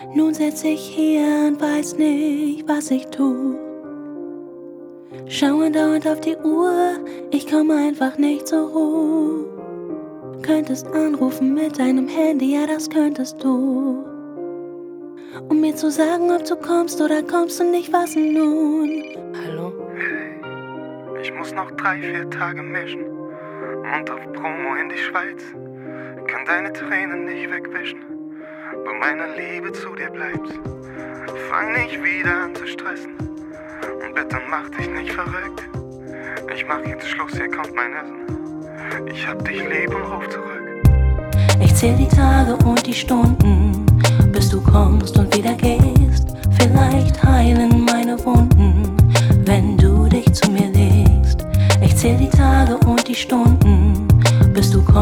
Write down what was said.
Nun sitz ich hier und weiß nicht, was ich tu. Schaue dauernd auf die Uhr, ich komm einfach nicht zur Ruhe. Könntest anrufen mit deinem Handy, ja das könntest du. Um mir zu sagen, ob du kommst oder kommst du nicht, was denn nun? Hallo? Hey, ich muss noch 3-4 Tage mischen und auf Promo in die Schweiz. Kann deine Tränen nicht wegwischen, bei meiner Liebe zu dir bleibst. Fang nicht wieder an zu stressen und bitte mach dich nicht verrückt. Ich mach jetzt Schluss, hier kommt mein Essen. Ich hab dich lieb und ruf zurück. Ich zähl die Tage und die Stunden, bis du kommst und wieder gehst. Vielleicht heilen meine Wunden, wenn du dich zu mir legst. Ich zähl die Tage und die Stunden, bis du kommst.